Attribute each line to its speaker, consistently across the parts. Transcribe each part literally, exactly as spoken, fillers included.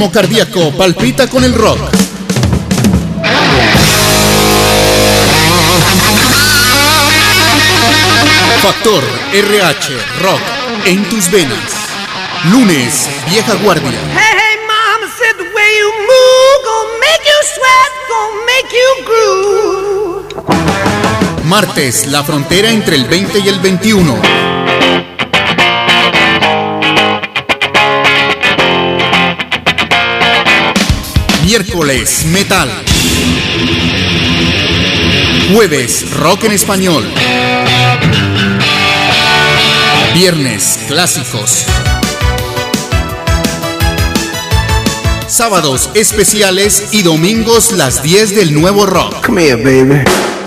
Speaker 1: ritmo cardíaco palpita con el rock. Factor R H Rock en tus venas. Lunes, Vieja Guardia.
Speaker 2: Hey, hey, mama said the way you move gonna make you sweat, gonna make you groove.
Speaker 1: Martes, la frontera entre el veinte y el veintiuno. Miércoles, metal. Jueves, rock en español. Viernes, clásicos. Sábados, especiales y domingos, las diez del nuevo rock.
Speaker 3: Come here, baby.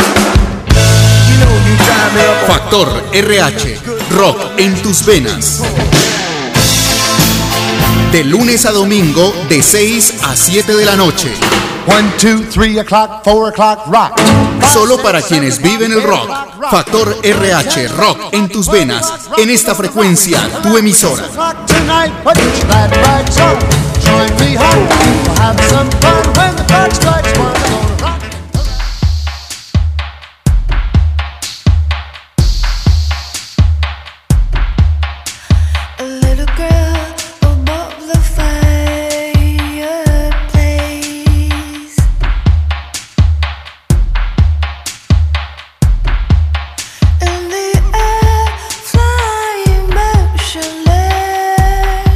Speaker 1: Factor R H, rock en tus venas. De lunes a domingo, de seis a siete de la noche.
Speaker 4: One, two, three o'clock, four o'clock, rock.
Speaker 1: Solo para quienes viven el rock. Factor R H, rock en tus venas. En esta frecuencia, tu emisora.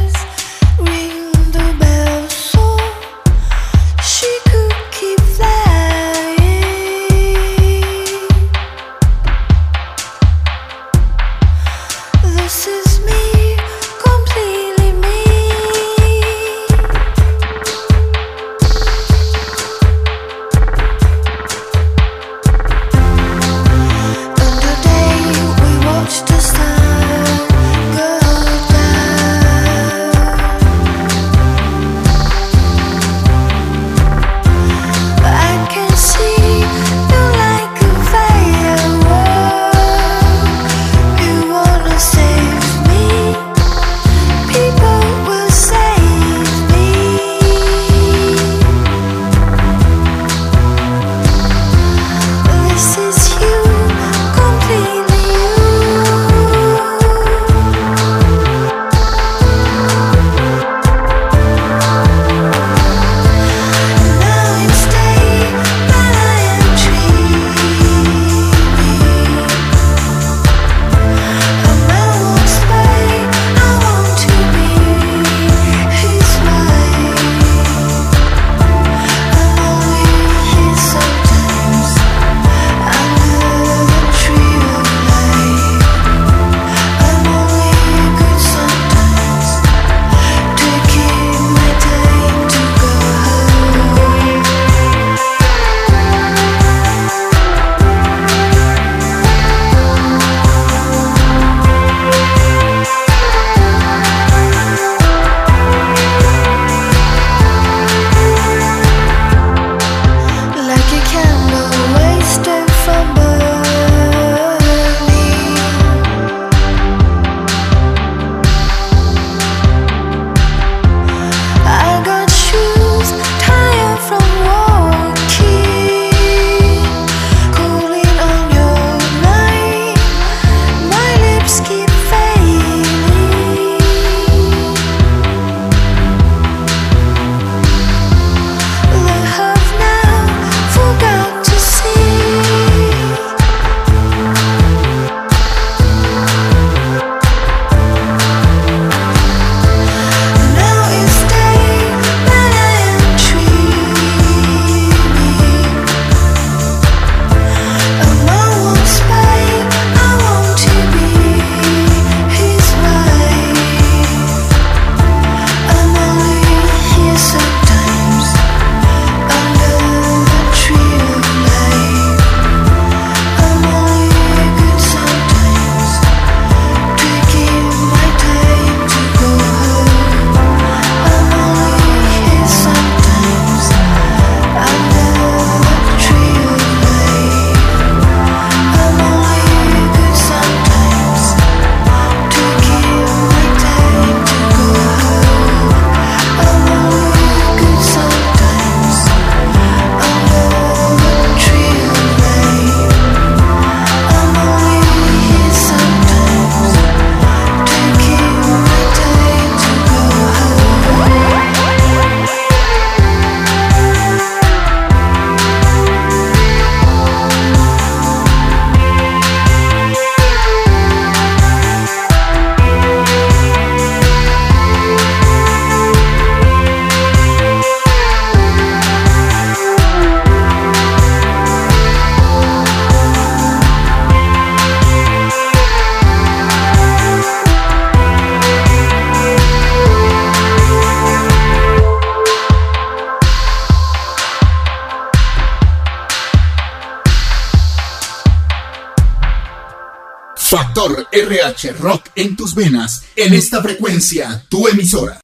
Speaker 5: Fly
Speaker 1: Factor R H Rock en tus venas, en esta frecuencia, tu emisora.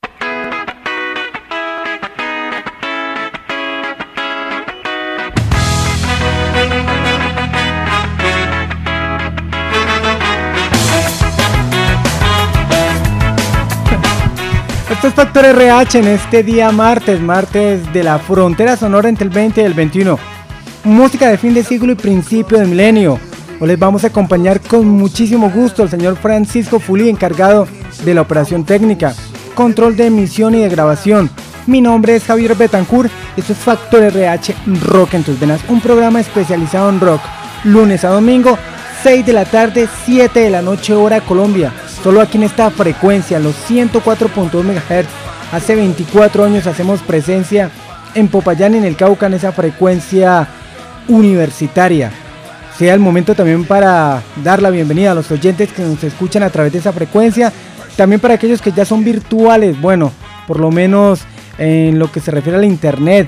Speaker 3: Esto es Factor R H en este día martes, martes de la frontera sonora entre el veinte y el veintiuno. Música de fin de siglo y principio del milenio. Hoy les vamos a acompañar con muchísimo gusto al señor Francisco Fulí, encargado de la operación técnica, control de emisión y de grabación. Mi nombre es Javier Betancourt y esto es Factor R H Rock en tus venas, un programa especializado en rock, lunes a domingo, seis de la tarde, siete de la noche hora Colombia, solo aquí en esta frecuencia, los ciento cuatro punto dos megahertz. Hace veinticuatro años hacemos presencia en Popayán, en el Cauca, en esa frecuencia universitaria. Sea el momento también para dar la bienvenida a los oyentes que nos escuchan a través de esa frecuencia, también para aquellos que ya son virtuales, bueno, por lo menos en lo que se refiere al internet,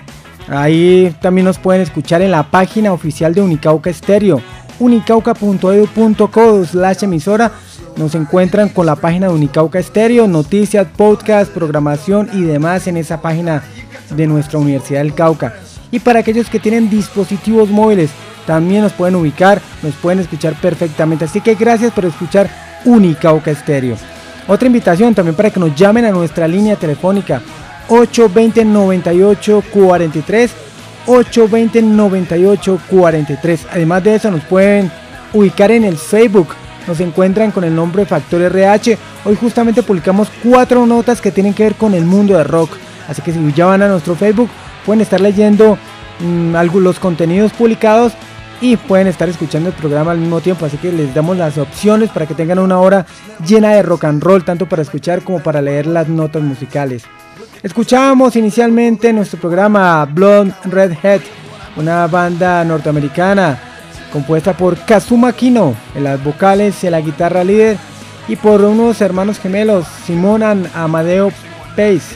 Speaker 3: ahí también nos pueden escuchar en la página oficial de Unicauca Estéreo, unicauca punto edu punto co slash emisora. Nos encuentran con la página de Unicauca Estéreo, noticias, podcast, programación y demás en esa página de nuestra Universidad del Cauca. Y para aquellos que tienen dispositivos móviles, también nos pueden ubicar, nos pueden escuchar perfectamente. Así que gracias por escuchar Unicauca Estéreo. Otra invitación también para que nos llamen a nuestra línea telefónica ocho dos cero, nueve ocho cuatro tres, ocho dos cero, nueve ocho cuatro tres. Además de eso nos pueden ubicar en el Facebook. Nos encuentran con el nombre Factor R H. Hoy justamente publicamos cuatro notas que tienen que ver con el mundo de rock. Así que si ya van a nuestro Facebook, pueden estar leyendo mmm, algunos los contenidos publicados y pueden estar escuchando el programa al mismo tiempo. Así que les damos las opciones para que tengan una hora llena de rock and roll, tanto para escuchar como para leer las notas musicales. Escuchábamos inicialmente en nuestro programa Blonde Redhead, una banda norteamericana compuesta por Kazuma Kino en las vocales y la guitarra líder, y por unos hermanos gemelos, Simon and Amadeo Pace,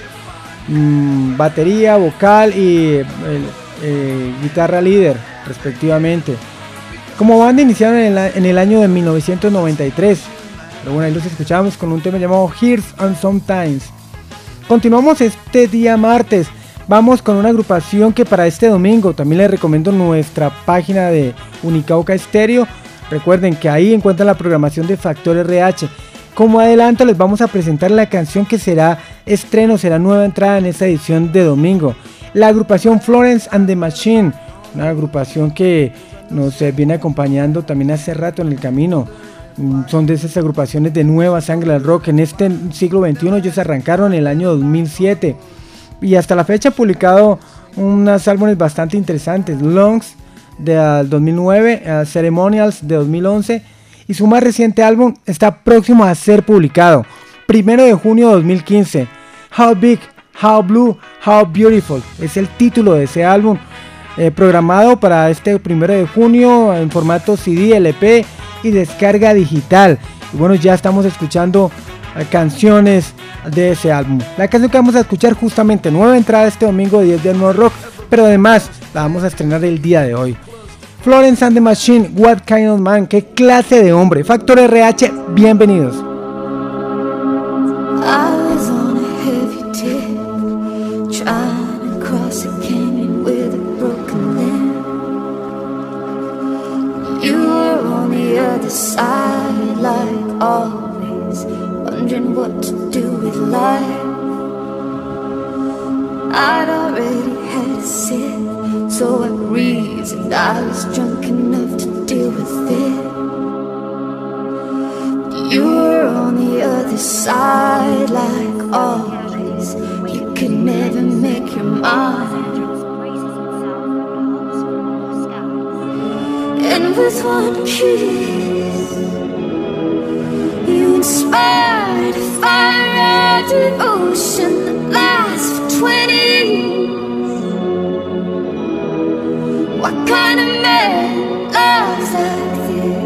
Speaker 3: mmm, batería, vocal y eh, eh, guitarra líder respectivamente. Como banda iniciaron en el, en el año de mil novecientos noventa y tres, pero bueno, ahí los escuchamos con un tema llamado Here's and Sometimes. Continuamos este día martes. Vamos con una agrupación que para este domingo también les recomiendo nuestra página de Unicauca Estéreo. Recuerden que ahí encuentran la programación de Factor R H. Como adelanto les vamos a presentar la canción que será estreno, será nueva entrada en esta edición de domingo. La agrupación Florence and the Machine, una agrupación que nos viene acompañando también hace rato en el camino. Son de esas agrupaciones de nueva sangre del rock. En este siglo veintiuno ellos arrancaron en el año dos mil siete. Y hasta la fecha ha publicado unos álbumes bastante interesantes. Longs del dos mil nueve, uh, Ceremonials de dos mil once. Y su más reciente álbum está próximo a ser publicado. Primero de junio de dos mil quince. How Big, How Blue, How Beautiful. Es el título de ese álbum. Eh, programado para este primero de junio en formato C D, L P y descarga digital. Y bueno, ya estamos escuchando canciones de ese álbum. La canción que vamos a escuchar justamente nueva entrada este domingo de diez de nuevo rock, pero además la vamos a estrenar el día de hoy. Florence and the Machine, What Kind of Man, qué clase de hombre. Factor R H, bienvenidos.
Speaker 5: I was on a heavy tip, trying to cross a canyon with a broken limb. You were on the other side like always, wondering what to do with life. I'd already had a sip, so I reasoned I was drunk enough to deal with it. You were on the other side like always, you could never make your mind. And with one kiss, you inspired a fire, a devotion that lasts for twenty years. What kind of man loves like this?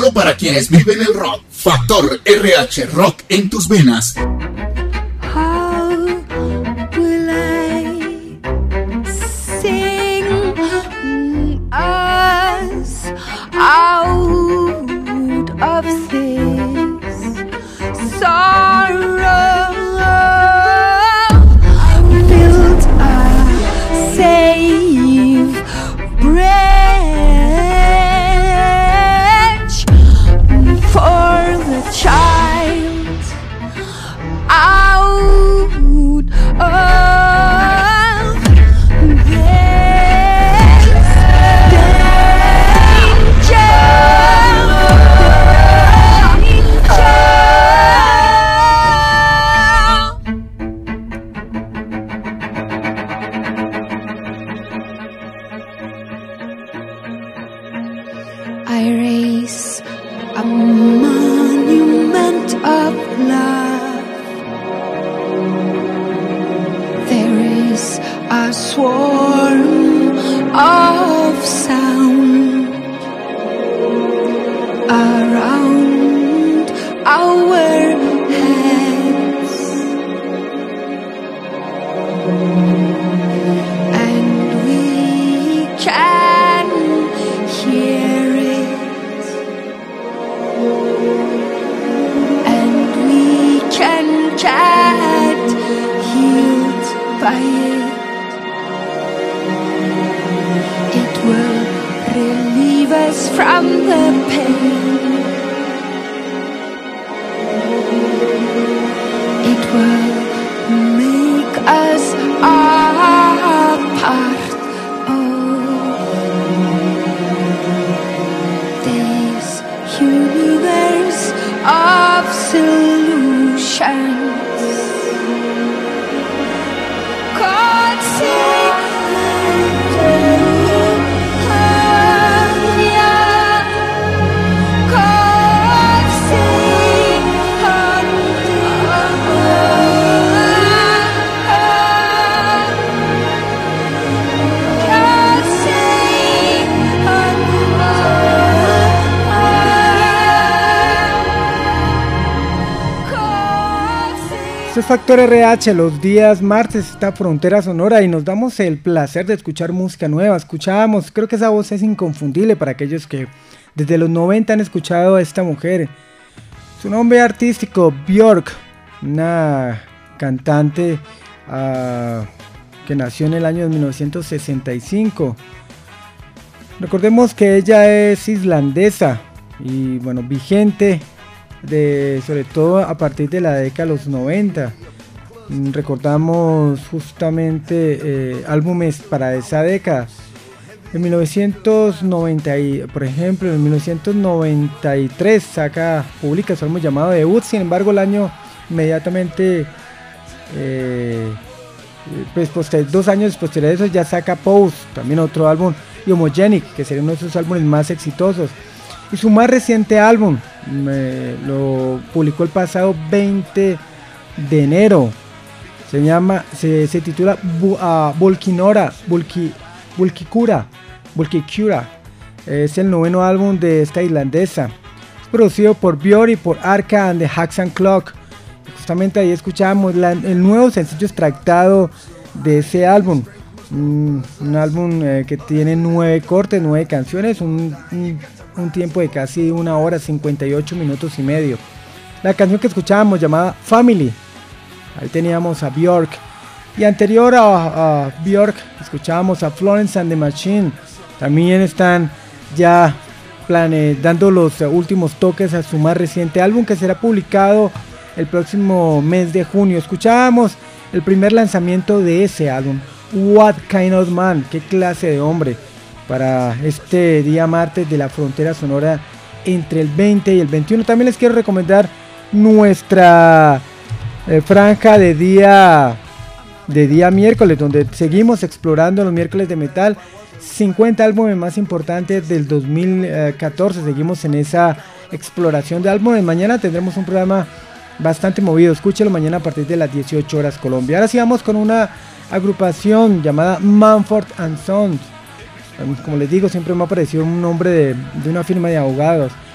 Speaker 1: solo para quienes viven el rock. Factor R H, rock en tus venas.
Speaker 5: How will I sing us out of this sorrow? Build a safe bridge for the child out of this I raise a monument of love. There is a swarm of sound around our heads, and we can hear it, and we can get healed by it. It will relieve us from the pain. It will make us a part of this universe of solutions. God save God save
Speaker 3: Esto es Factor R H, los días martes, esta frontera sonora, y nos damos el placer de escuchar música nueva. Escuchábamos, creo que esa voz es inconfundible para aquellos que desde los noventa han escuchado a esta mujer. Su nombre artístico, Björk, una cantante uh, que nació en el año de mil novecientos sesenta y cinco. Recordemos que ella es islandesa y bueno, vigente de, sobre todo a partir de la década de los noventa. Recordamos justamente eh, álbumes para esa década. En mil novecientos noventa, por ejemplo, en mil novecientos noventa y tres saca, publica su álbum llamado Debut. Sin embargo, el año inmediatamente, eh, pues posterior, dos años posteriores a eso, ya saca Pose, también otro álbum, y Homogenic, que sería uno de sus álbumes más exitosos. Y su más reciente álbum eh, lo publicó el pasado veinte de enero. Se llama, se, se titula uh, Volkinora, Volki, Volkikura, Volkikura. Es el noveno álbum de esta irlandesa. Es producido por Björk y por Arca and the Haxan Clock. Justamente ahí escuchamos la, el nuevo sencillo extractado de ese álbum. Un, un álbum eh, que tiene nueve cortes, nueve canciones, un, un, un tiempo de casi una hora, cincuenta y ocho minutos y medio. La canción que escuchábamos llamada Family, ahí teníamos a Björk. Y anterior a, a Björk escuchábamos a Florence and the Machine. También están ya plane, dando los últimos toques a su más reciente álbum, que será publicado el próximo mes de junio. Escuchábamos el primer lanzamiento de ese álbum, What Kind of Man, qué clase de hombre, para este día martes de la frontera sonora entre el veinte y el veintiuno. También les quiero recomendar nuestra eh, franja de día de día miércoles, donde seguimos explorando los miércoles de metal, cincuenta álbumes más importantes del dos mil catorce. Seguimos en esa exploración de álbumes. Mañana tendremos un programa bastante movido, escúchelo mañana a partir de las dieciocho horas Colombia. Ahora sí vamos con una agrupación llamada Mumford and Sons. Como les digo, siempre me ha parecido un nombre de, de una firma de abogados.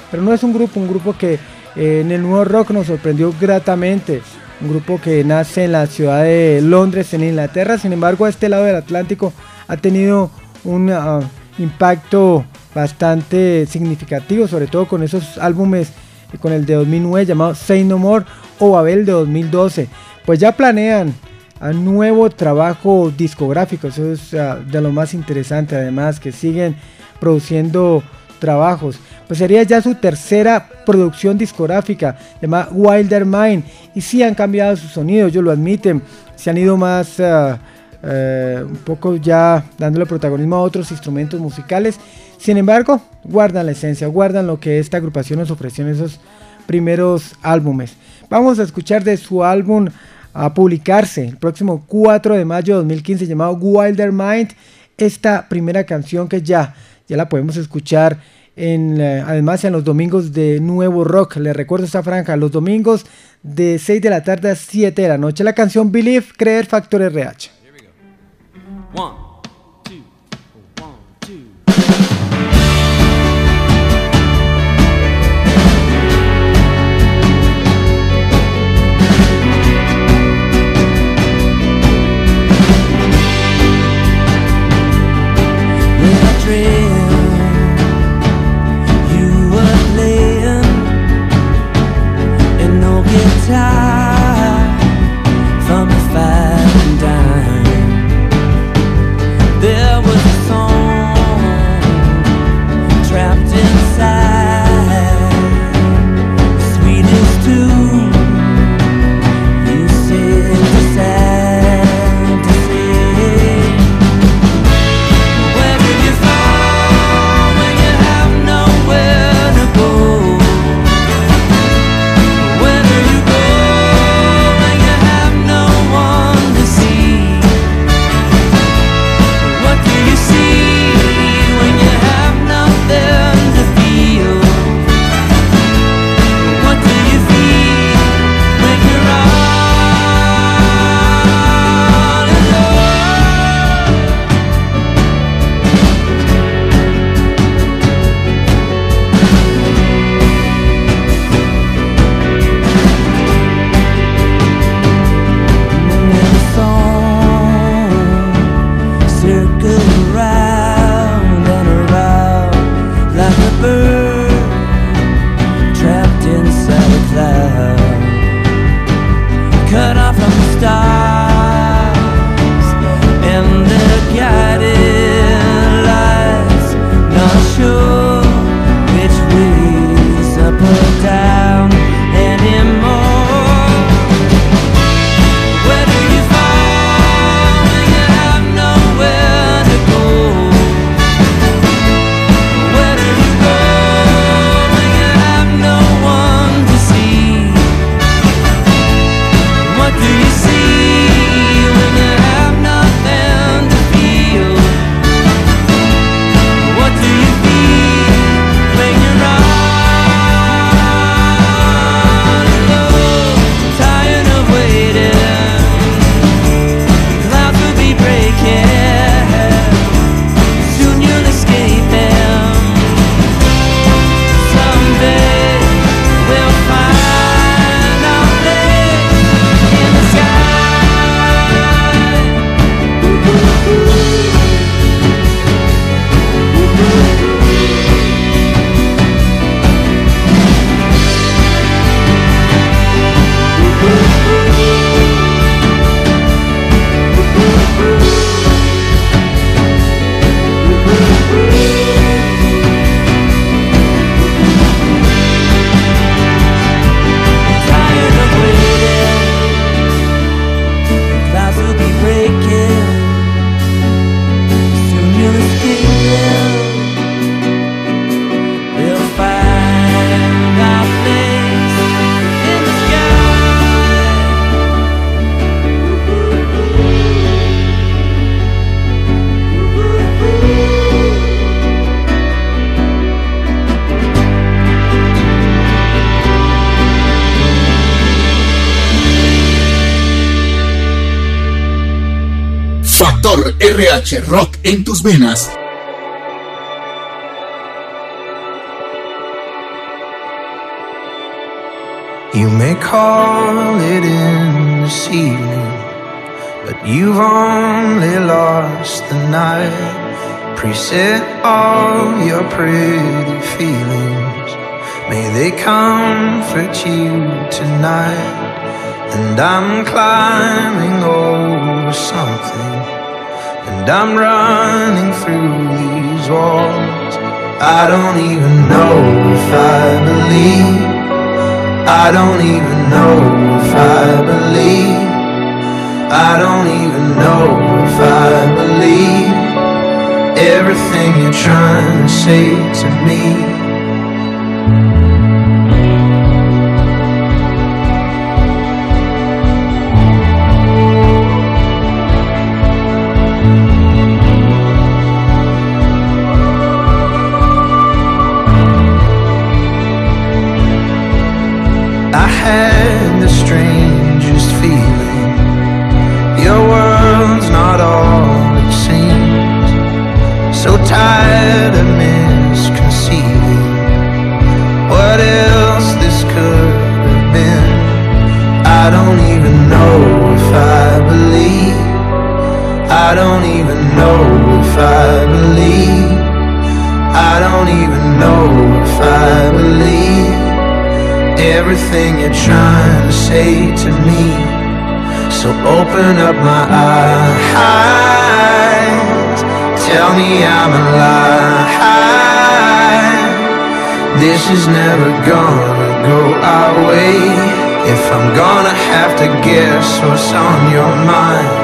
Speaker 3: pero no es un grupo, un grupo que eh, en el nuevo rock nos sorprendió gratamente, un grupo que nace en la ciudad de Londres, en Inglaterra. Sin embargo, a este lado del Atlántico ha tenido un uh, impacto bastante significativo, sobre todo con esos álbumes, con el de dos mil nueve llamado Say No More o Babel de dos mil doce. Pues ya planean un nuevo trabajo discográfico, eso es uh, de lo más interesante, además que siguen produciendo trabajos. Pues sería ya su tercera producción discográfica, llamada Wilder Mind, y sí han cambiado su sonido, ellos lo admiten, se han ido más uh, uh, un poco ya dándole protagonismo a otros instrumentos musicales. Sin embargo, guardan la esencia, guardan lo que esta agrupación nos ofreció en esos primeros álbumes. Vamos a escuchar de su álbum a publicarse el próximo cuatro de mayo de dos mil quince, llamado Wilder Mind, esta primera canción que ya, ya la podemos escuchar en, eh, además en los domingos de Nuevo Rock. Les recuerdo esta franja, los domingos de seis de la tarde a siete de la noche. La canción Believe, Creer, Factor R H.
Speaker 6: One, two, one, two. You were playing and no guitar from a fine dime. There was a song trapped inside, sweetest tune. You said it's sad to say. Where did you fall when you have nowhere to go? Where do you go when you have no one to see? What do you see when you have nothing to feel? What do you feel when you're all alone? And the song circled around and around like a bird trapped inside a cloud, cut off from the stars and the guiding lights, not sure which way's up or down anymore. Where do you fall when you have nowhere to go? Where do you go when you have no one to see? What do you see when you have nothing to feel? What do you feel when you're all alone? Tired of waiting, clouds will be breaking, soon you'll escape them. Someday we'll find our place in the sky. Tired of waiting, clouds will be breaking, soon you'll escape them. We'll find our place in the sky.
Speaker 1: Factor R H Rock en tus venas.
Speaker 7: You may call it in this evening, but you've only lost the night. Preset all your pretty feelings, may they comfort you tonight. And I'm climbing over something, and I'm running through these walls. I don't even know if I believe, I don't even know if I believe, I don't even know if I believe everything you're trying to say to me. I had the strangest feeling, your world's not all it seems. So tired of misconceiving what else this could have been. I don't even know if I believe, I don't even know if I believe, I don't even know if I believe everything you're trying to say to me. So open up my eyes, tell me I'm alive. This is never gonna go our way. If I'm gonna have to guess what's on your mind.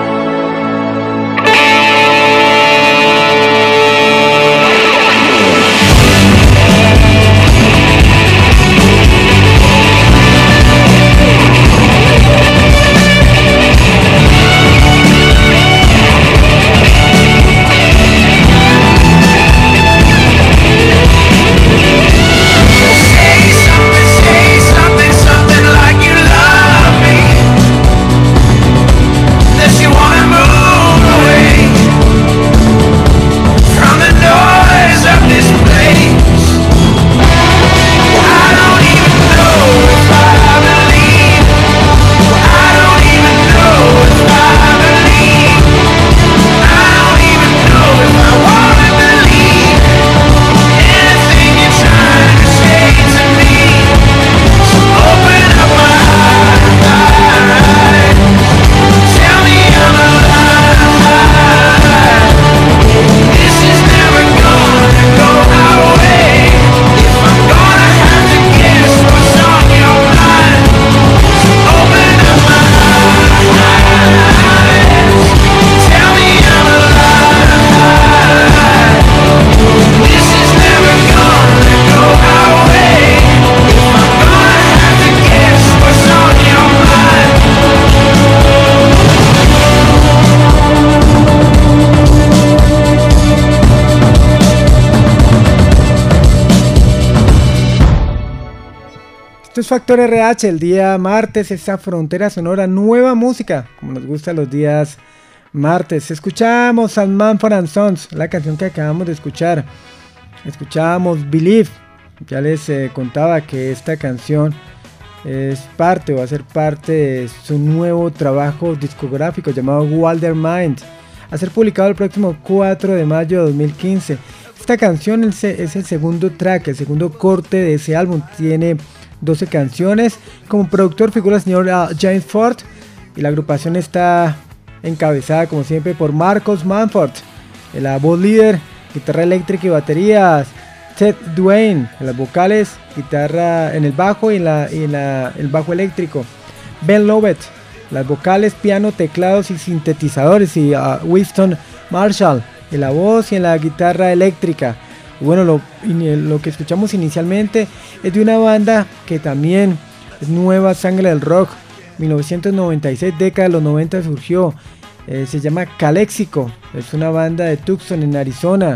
Speaker 3: Esto es Factor R H, el día martes, esta frontera sonora, nueva música, como nos gusta los días martes. Escuchamos a Mumford and Sons, la canción que acabamos de escuchar. Escuchábamos Believe, ya les eh, contaba que esta canción es parte o va a ser parte de su nuevo trabajo discográfico llamado Wilder Mind, a ser publicado el próximo cuatro de mayo de dos mil quince. Esta canción es el segundo track, el segundo corte de ese álbum, tiene doce canciones. Como productor figura el señor uh, James Ford, y la agrupación está encabezada como siempre por Marcus Mumford, la voz líder, guitarra eléctrica y baterías, Ted Duane en las vocales, guitarra en el bajo y en, la, y en la, el bajo eléctrico, Ben Lovett las vocales, piano, teclados y sintetizadores, y uh, Winston Marshall en la voz y en la guitarra eléctrica. Y bueno, lo, lo que escuchamos inicialmente es de una banda que también es nueva sangre del rock, mil novecientos noventa y seis, década de los noventa surgió, eh, se llama Calexico, es una banda de Tucson en Arizona,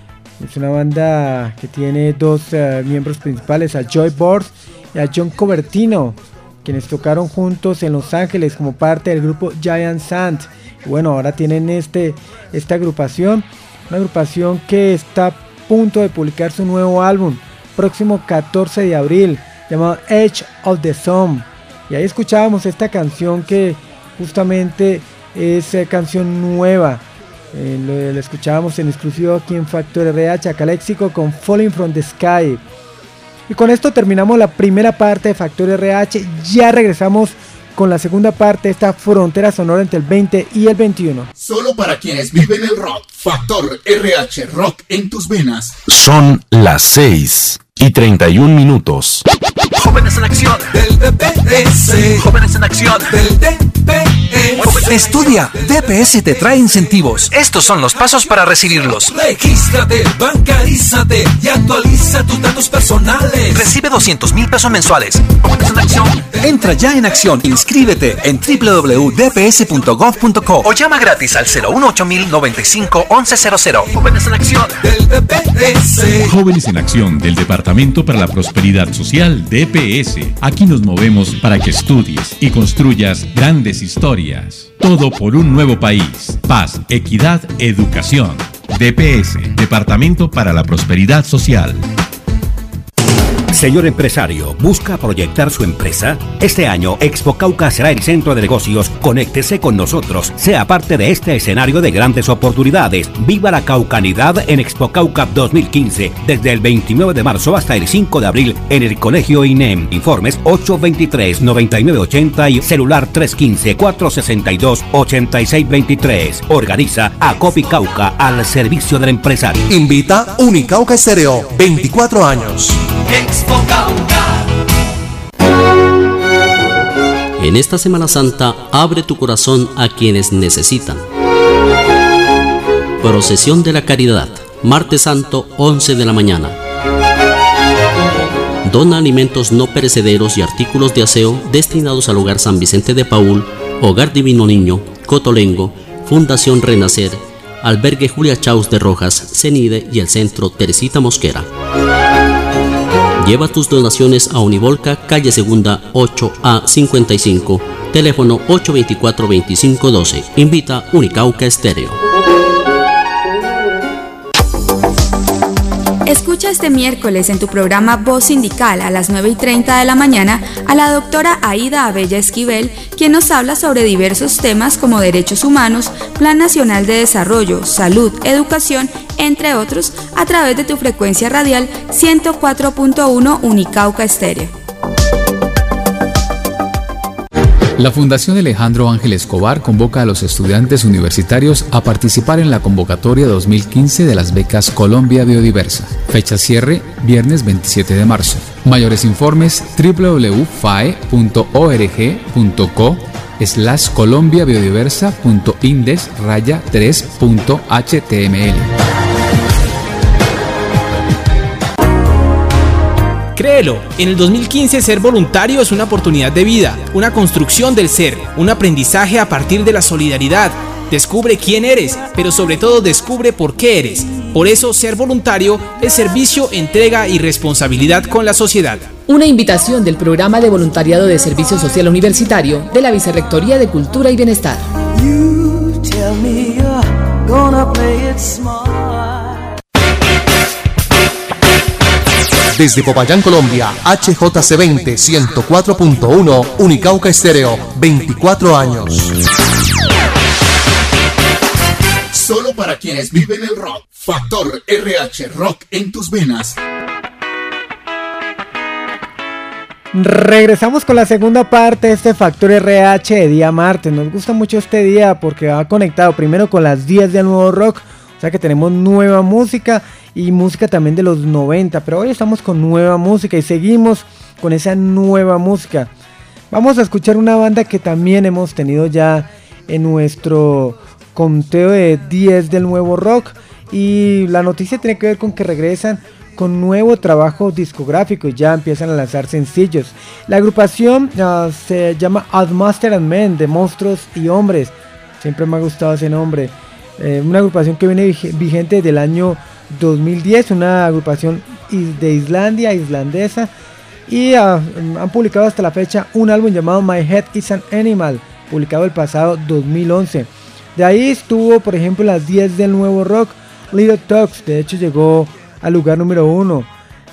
Speaker 3: es una banda que tiene dos uh, miembros principales, a Joy Bord y a John Covertino, quienes tocaron juntos en Los Ángeles como parte del grupo Giant Sand. Y bueno, ahora tienen este, esta agrupación, una agrupación que está a punto de publicar su nuevo álbum, próximo catorce de abril. llamado Edge of the Sun. Y ahí escuchábamos esta canción que justamente es eh, canción nueva. Eh, lo, lo escuchábamos en exclusivo aquí en Factor R H, acá Léxico con Falling from the Sky. Y con esto terminamos la primera parte de Factor R H. Ya regresamos con la segunda parte de esta frontera sonora entre el veinte y el veintiuno.
Speaker 1: Solo para quienes viven el rock. Factor R H, rock en tus venas.
Speaker 8: Son las seis y treinta y un minutos.
Speaker 9: Jóvenes en acción del D P S. Jóvenes en acción del D P S.
Speaker 10: Estudia, D P S te trae incentivos. Estos son los pasos para recibirlos.
Speaker 9: Regístrate, bancarízate y actualiza tus datos personales.
Speaker 10: Recibe doscientos mil pesos mensuales.
Speaker 9: Jóvenes en acción.
Speaker 10: Entra ya en acción. Inscríbete en doble u doble u doble u punto d p s punto gov punto co o llama gratis al cero uno ocho mil noventa y cinco once cero cero.
Speaker 9: Jóvenes en acción del D P S.
Speaker 11: Jóvenes en acción del Departamento para la Prosperidad Social D P S. Aquí nos movemos para que estudies y construyas grandes historias. Todo por un nuevo país. Paz, equidad, educación. D P S, Departamento para la Prosperidad Social.
Speaker 12: Señor empresario, ¿busca proyectar su empresa? Este año Expo Cauca será el centro de negocios. Conéctese con nosotros. Sea parte de este escenario de grandes oportunidades. Viva la caucanidad en Expo Cauca dos mil quince, desde el veintinueve de marzo hasta el cinco de abril en el Colegio I N E M. Informes ocho veintitrés noventa y nueve ochenta y celular tres quince cuatro sesenta y dos ochenta y seis veintitrés. Organiza Acopi Cauca al servicio del empresario.
Speaker 13: Invita Unicauca Estéreo, veinticuatro años.
Speaker 9: Expo Cauca.
Speaker 14: En esta Semana Santa, abre tu corazón a quienes necesitan. Procesión de la Caridad, martes santo, once de la mañana. Dona alimentos no perecederos y artículos de aseo destinados al Hogar San Vicente de Paúl, Hogar Divino Niño, Cotolengo, Fundación Renacer, Albergue Julia Chaus de Rojas, CENIDE y el Centro Teresita Mosquera. Lleva tus donaciones a Univolca, calle Segunda, ocho A cincuenta y cinco, teléfono ocho veinticuatro veinticinco doce. Invita Unicauca Estéreo.
Speaker 15: Escucha este miércoles en tu programa Voz Sindical a las nueve y treinta de la mañana a la doctora Aida Abella Esquivel, quien nos habla sobre diversos temas como derechos humanos, Plan Nacional de Desarrollo, salud, educación, entre otros, a través de tu frecuencia radial ciento cuatro punto uno Unicauca Estéreo.
Speaker 16: La Fundación Alejandro Ángel Escobar convoca a los estudiantes universitarios a participar en la convocatoria dos mil quince de las becas Colombia Biodiversa. Fecha cierre, viernes veintisiete de marzo. Mayores informes, doble u doble u doble u punto f a e punto org punto co slash colombia biodiversa punto index raya tres punto h t m l.
Speaker 17: Créelo, en el dos mil quince ser voluntario es una oportunidad de vida, una construcción del ser, un aprendizaje a partir de la solidaridad. Descubre quién eres, pero sobre todo descubre por qué eres. Por eso ser voluntario es servicio, entrega y responsabilidad con la sociedad.
Speaker 18: Una invitación del Programa de Voluntariado de Servicio Social Universitario de la Vicerrectoría de Cultura y Bienestar. You tell me you're gonna play it smart.
Speaker 13: Desde Popayán, Colombia, H J C veinte, ciento cuatro punto uno, Unicauca Estéreo, veinticuatro años.
Speaker 1: Solo para quienes viven el rock. Factor R H, rock en tus venas.
Speaker 3: Regresamos con la segunda parte de este Factor R H de día martes. Nos gusta mucho este día porque va conectado primero con las diez del nuevo rock. O sea que tenemos nueva música y música también de los noventa, pero hoy estamos con nueva música y seguimos con esa nueva música. Vamos a escuchar una banda que también hemos tenido ya en nuestro conteo de diez del nuevo rock, y la noticia tiene que ver con que regresan con nuevo trabajo discográfico y ya empiezan a lanzar sencillos. La agrupación uh, se llama As Master and Men, de monstruos y hombres. Siempre me ha gustado ese nombre. Eh, una agrupación que viene vigente desde el año dos mil diez, una agrupación de Islandia, islandesa, y uh, han publicado hasta la fecha un álbum llamado My Head is an Animal, publicado el pasado dos mil once. De ahí estuvo, por ejemplo, las diez del nuevo rock, Little Talks, de hecho llegó al lugar número uno.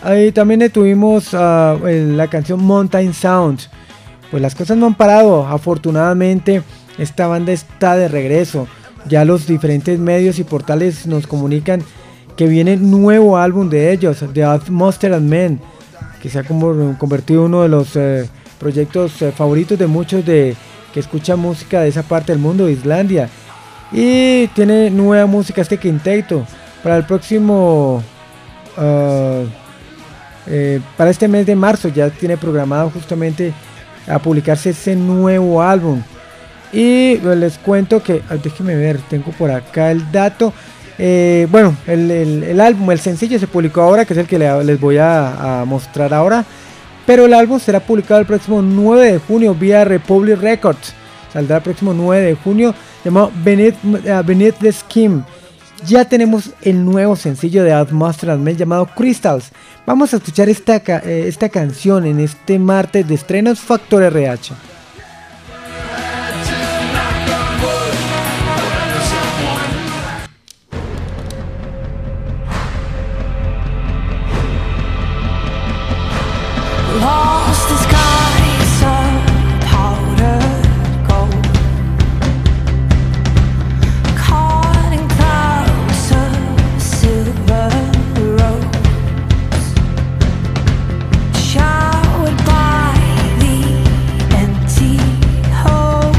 Speaker 3: Ahí también tuvimos uh, la canción Mountain Sound. Pues las cosas no han parado, afortunadamente esta banda está de regreso. Ya los diferentes medios y portales nos comunican que viene nuevo álbum de ellos, The Monster and Men, que se ha convertido en uno de los eh, proyectos eh, favoritos de muchos de que escuchan música de esa parte del mundo, de Islandia. Y tiene nueva música este quinteto para el próximo uh, eh, para este mes de marzo. Ya tiene programado justamente a publicarse ese nuevo álbum. Y les cuento que, déjenme ver, tengo por acá el dato. Eh, bueno, el, el, el álbum, el sencillo se publicó ahora, que es el que le, les voy a, a mostrar ahora. Pero el álbum será publicado el próximo nueve de junio vía Republic Records. Saldrá el próximo nueve de junio, llamado Beneath, uh, Beneath the Skin. Ya tenemos el nuevo sencillo de Monster and Men llamado Crystals. Vamos a escuchar esta, eh, esta canción en este martes de estrenos Factor R H.
Speaker 5: Lost the skies of powdered gold, caught in clouds of silver rose, showered by the empty holes,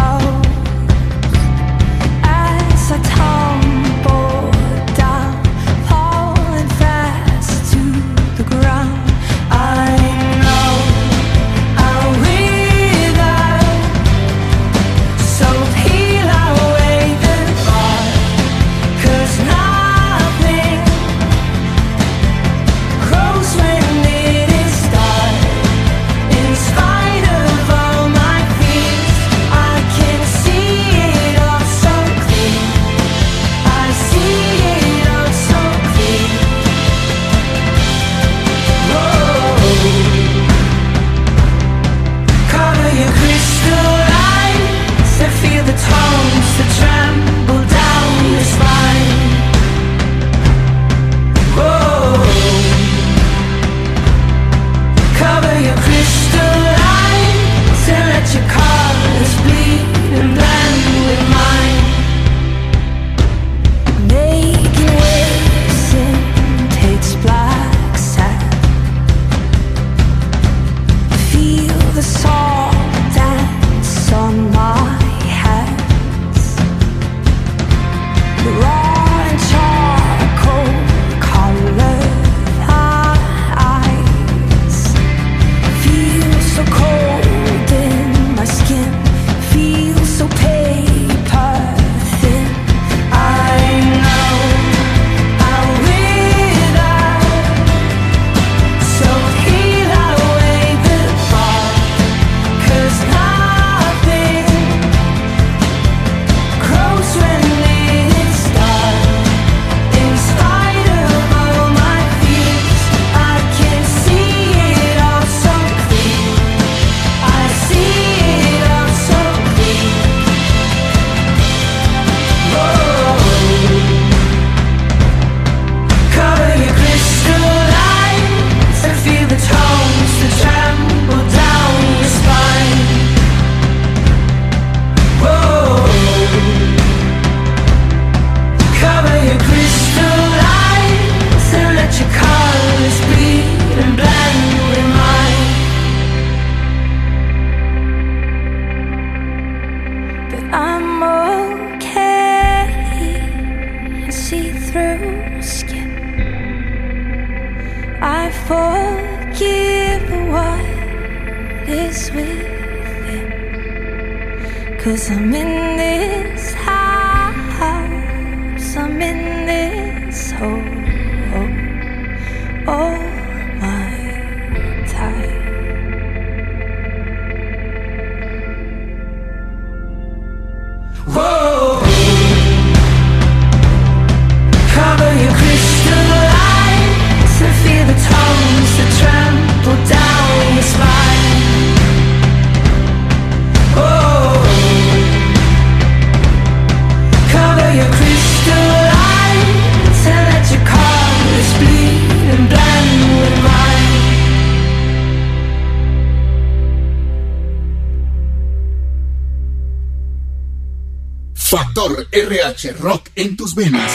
Speaker 5: as I tumbled down, falling fast to the ground. I Cause I'm in this house, I'm in this hole all my time. Whoa. Cover your crystal eyes and feel the tones that trample down your spine. Whoa. Cover your crystal eyes and let your
Speaker 1: Factor R H Rock en tus venas.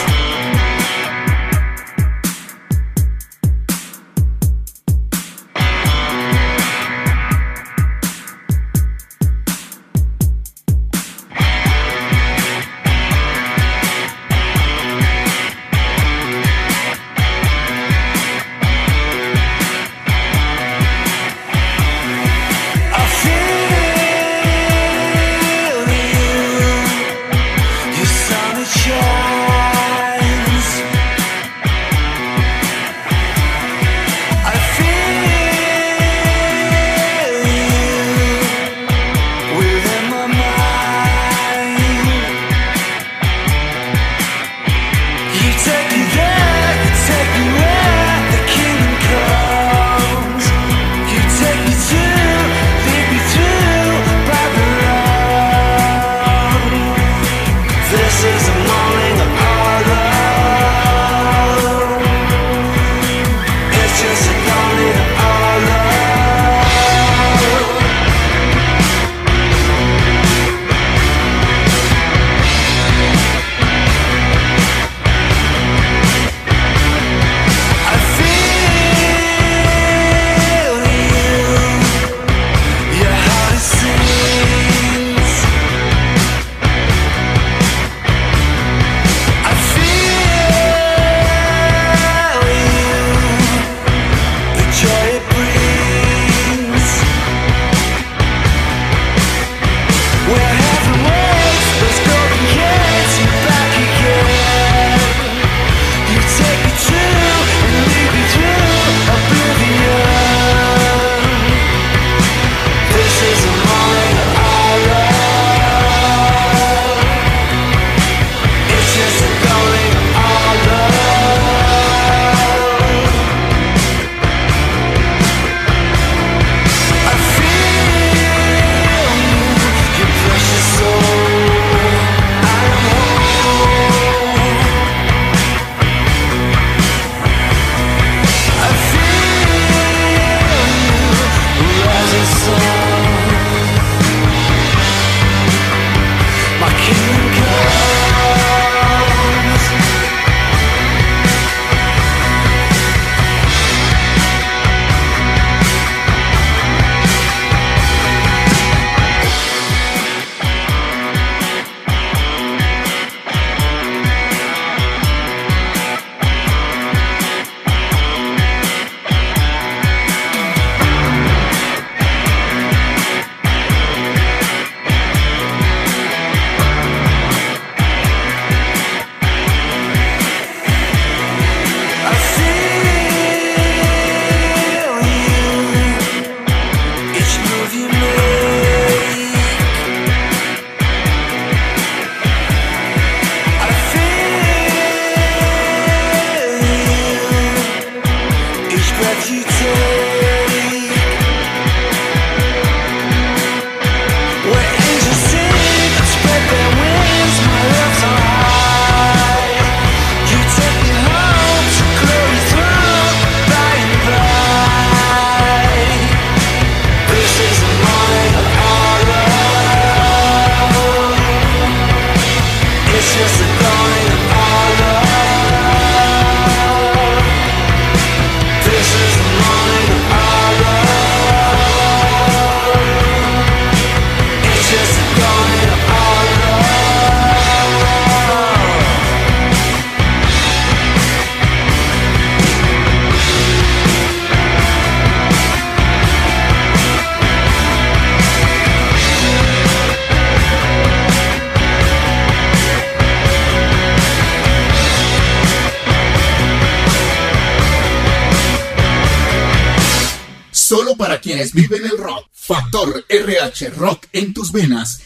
Speaker 1: Solo para quienes viven el rock. Factor R H Rock en tus venas.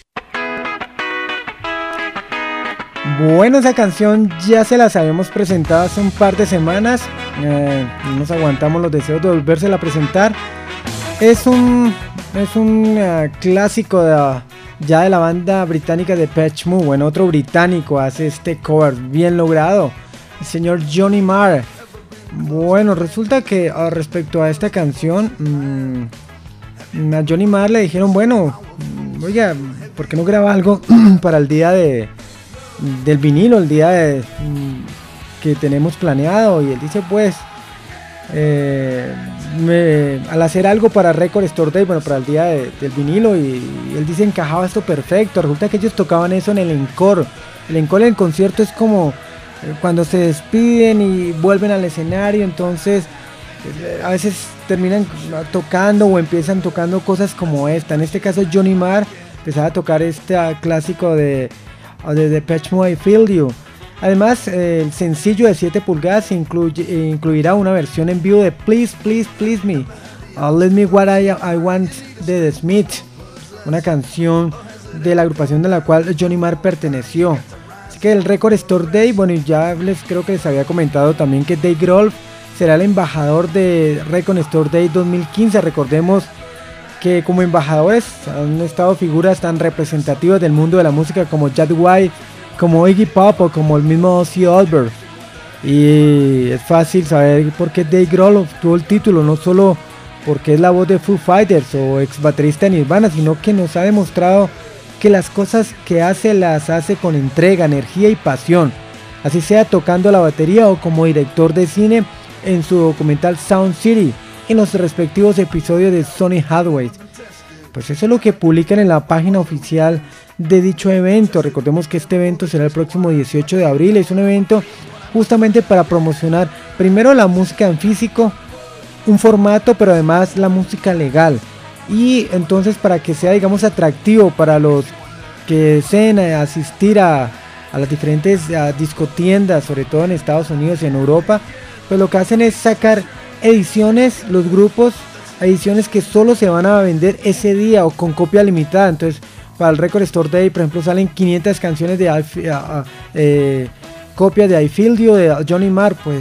Speaker 3: Bueno, esa canción ya se las habíamos presentado hace un par de semanas. Eh, no nos aguantamos los deseos de volvérsela a presentar. Es un, es un uh, clásico de, ya de la banda británica de Depeche Mode. Bueno, otro británico hace este cover bien logrado, el señor Johnny Marr. Bueno, resulta que uh, respecto a esta canción, mmm, a Johnny Marr le dijeron, bueno, oiga, ¿por qué no graba algo para el día de, del vinilo el día de, que tenemos planeado, y él dice pues eh, me, al hacer algo para Record Store Day, bueno, para el día de, del vinilo, y, y él dice encajaba esto perfecto. Resulta que ellos tocaban eso en el encore. El encore del concierto es como eh, cuando se despiden y vuelven al escenario, entonces eh, a veces terminan tocando o empiezan tocando cosas como esta. En este caso Johnny Marr empezaba a tocar este uh, clásico de, uh, de Depeche Mode, I Feel You. Además, eh, el sencillo de siete pulgadas incluye, eh, incluirá una versión en vivo de Please, Please, Please Me, uh, Let Me What I, I Want de The Smiths, una canción de la agrupación de la cual Johnny Marr perteneció. Así que el Record Store Day, bueno, ya les creo que les había comentado también que Dave Grohl será el embajador de Record Store Day dos mil quince. Recordemos que como embajadores han estado figuras tan representativas del mundo de la música como Jack White, como Iggy Pop o como el mismo Ozzy Osbourne. Y es fácil saber por qué Dave Grohl obtuvo el título, no solo porque es la voz de Foo Fighters o ex baterista de Nirvana, sino que nos ha demostrado que las cosas que hace las hace con entrega, energía y pasión, así sea tocando la batería o como director de cine en su documental Sound City, en los respectivos episodios de Sony Hathaway. Pues eso es lo que publican en la página oficial de dicho evento. Recordemos que este evento será el próximo dieciocho de abril. Es un evento justamente para promocionar primero la música en físico, un formato, pero además la música legal, y entonces para que sea, digamos, atractivo para los que deseen asistir a, a las diferentes a discotiendas, sobre todo en Estados Unidos y en Europa. Pues lo que hacen es sacar ediciones, los grupos, ediciones que solo se van a vender ese día o con copia limitada. Entonces para el Record Store Day, por ejemplo, salen quinientas canciones de uh, uh, eh, copias de I Feel You de Johnny Marr. Pues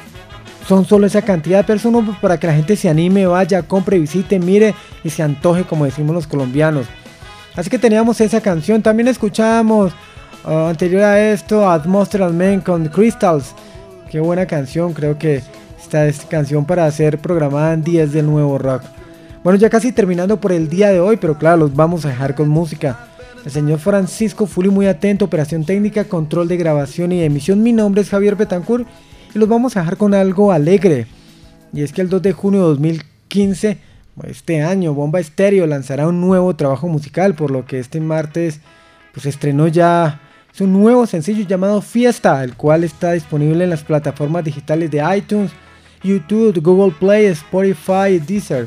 Speaker 3: son solo esa cantidad de personas para que la gente se anime, vaya, compre, visite, mire y se antoje, como decimos los colombianos. Así que teníamos esa canción. También escuchábamos uh, anterior a esto Atmosphere Man con Crystals. Qué buena canción, creo que esta es canción para ser programada en días del nuevo rock. Bueno, ya casi terminando por el día de hoy, pero claro, los vamos a dejar con música. El señor Francisco Fuli muy atento, operación técnica, control de grabación y emisión. Mi nombre es Javier Betancourt y los vamos a dejar con algo alegre. Y es que el dos de junio de dos mil quince, este año, Bomba Estéreo lanzará un nuevo trabajo musical, por lo que este martes pues estrenó ya su nuevo sencillo llamado Fiesta, el cual está disponible en las plataformas digitales de iTunes, YouTube, Google Play, Spotify y Deezer.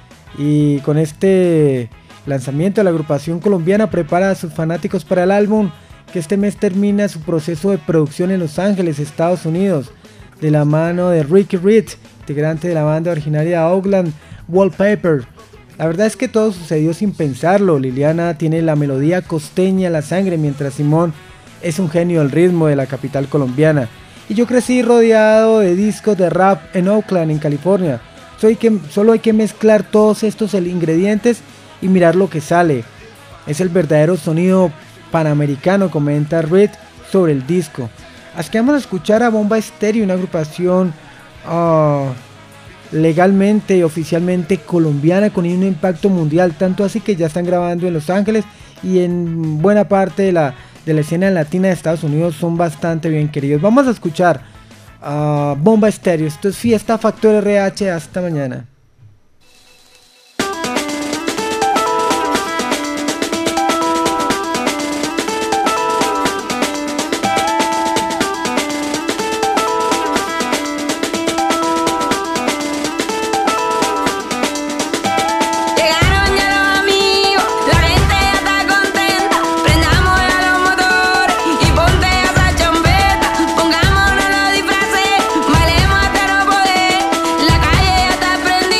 Speaker 3: Y con este lanzamiento, la agrupación colombiana prepara a sus fanáticos para el álbum, que este mes termina su proceso de producción en Los Ángeles, Estados Unidos, de la mano de Ricky Reed, integrante de la banda originaria de Oakland, Wallpaper. La verdad es que todo sucedió sin pensarlo. Liliana tiene la melodía costeña, la sangre, mientras Simón es un genio del ritmo de la capital colombiana. Y yo crecí rodeado de discos de rap en Oakland, en California. Soy que, solo hay que mezclar todos estos ingredientes y mirar lo que sale. Es el verdadero sonido panamericano, comenta Reed sobre el disco. Así que vamos a escuchar a Bomba Estéreo, una agrupación uh, legalmente y oficialmente colombiana con un impacto mundial, tanto así que ya están grabando en Los Ángeles y en buena parte de la, de la escena latina de Estados Unidos son bastante bien queridos. Vamos a escuchar a uh, Bomba Estéreo. Esto es Fiesta Factor R H. Hasta mañana.
Speaker 19: Pongámonos los disfraces, bailemos hasta no poder. La calle ya está prendida.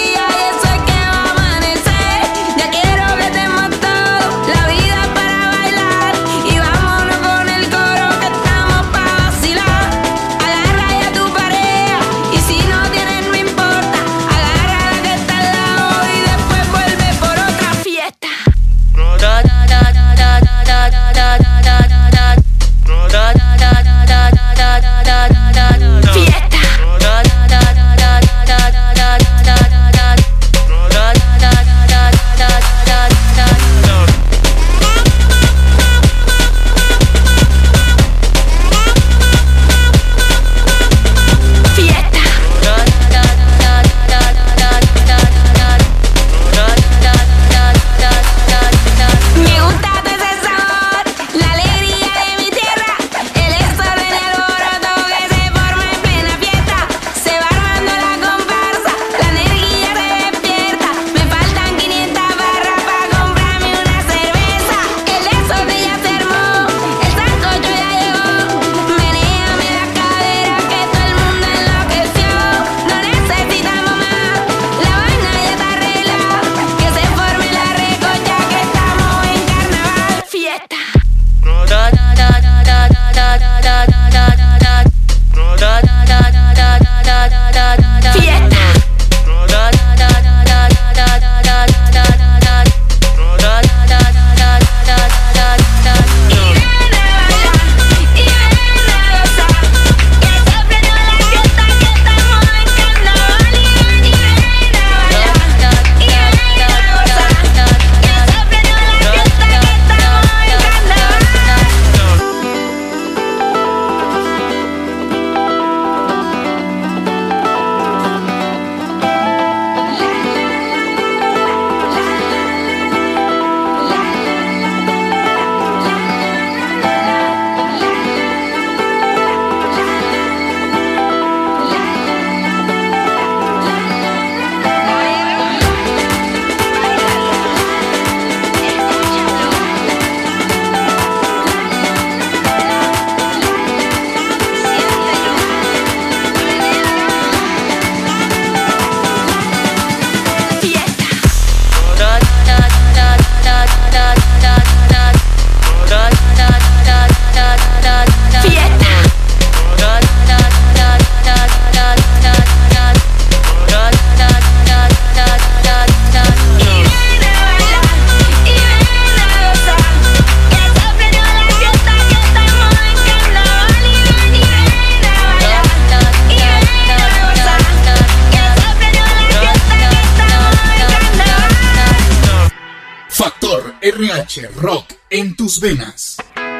Speaker 1: R H Rock en tus venas.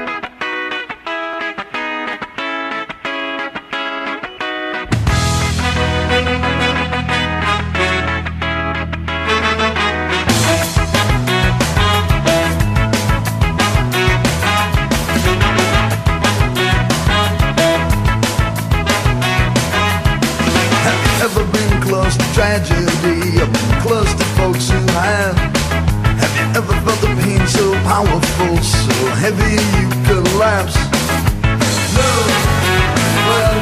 Speaker 19: Tragedy, up close to folks who have. Have you ever felt the pain so powerful, so heavy you collapse? No, well,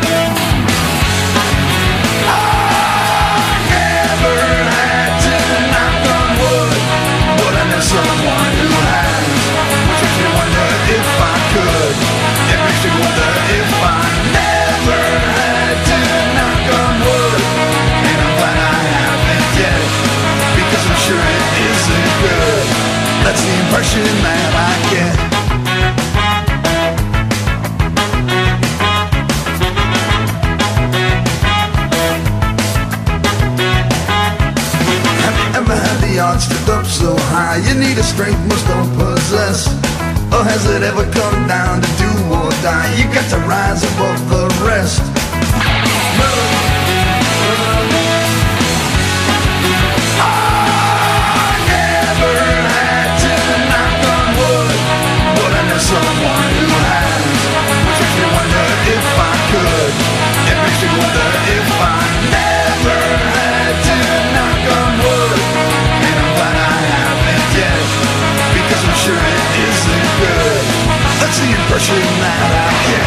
Speaker 19: I never had to knock on wood, but I know someone who has, which makes me wonder if I could. It makes me wonder if I never had to knock on wood. Because I'm sure it isn't good. That's the impression that I get. Have you ever had the odds stood up so high you need a strength most don't possess? Or has it ever come down to do or die? You got to rise above the rest. No, no. Someone who has, which makes me wonder if I could. It makes me wonder if I never had to knock on wood. And I'm glad I haven't yet, because I'm sure it isn't good. That's the impression that I get.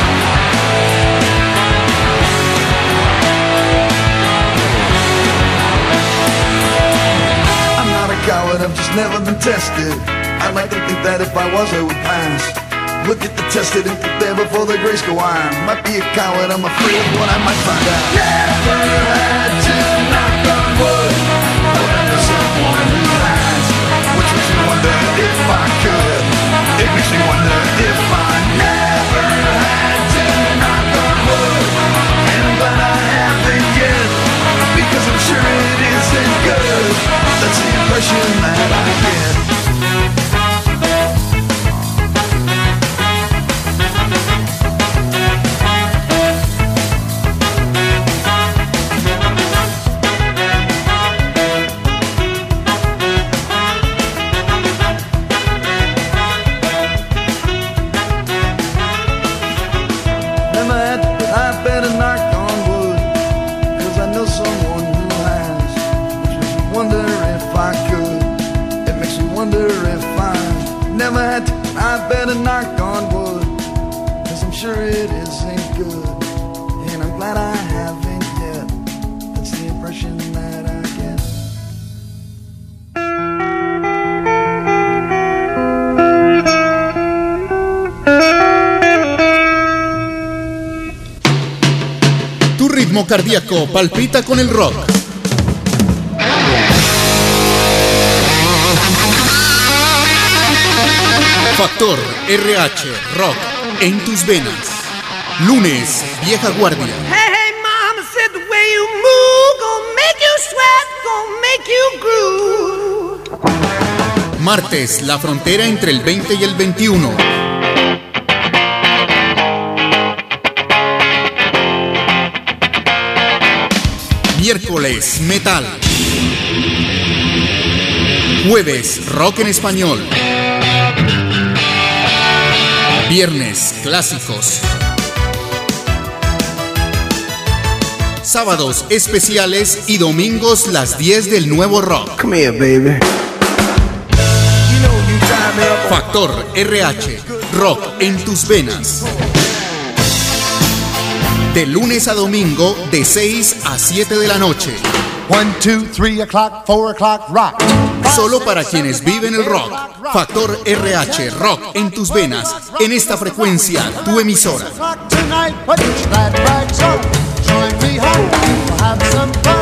Speaker 19: I'm not a coward, I've just never been tested. I'd like to think that if I was, I would pass. Look at the tested and prepare before the grace go on. Might be a coward, I'm afraid of what I might find out. Never had to knock on wood, but I know someone who has, which makes me wonder if I could. It makes me wonder if I never had to knock on wood. And I'm glad I haven't yet, because I'm sure it isn't good. That's the impression that I get. I better knock on wood, cause I'm sure it isn't good. And I'm glad I haven't yet. That's the impression that I get.
Speaker 1: Tu ritmo cardíaco palpita con el rock. Factor R H Rock en tus venas. Lunes, Vieja Guardia.
Speaker 2: Hey, hey, mama said the way you move gonna make you sweat, gonna make you groove.
Speaker 1: Martes, la frontera entre el veinte y el veintiuno. Miércoles, metal. Jueves, rock en español. Viernes, clásicos. Sábados, especiales y domingos, las diez del nuevo rock.
Speaker 19: Come here, baby.
Speaker 1: Factor R H, rock en tus venas. De lunes a domingo, de seis a siete de la noche.
Speaker 4: One, two, three o'clock, four o'clock, rock.
Speaker 1: Solo para quienes viven el rock. Factor R H, rock en tus venas. En esta frecuencia, tu emisora.
Speaker 4: Tonight, put that right on. Join me home, we'll have some fun.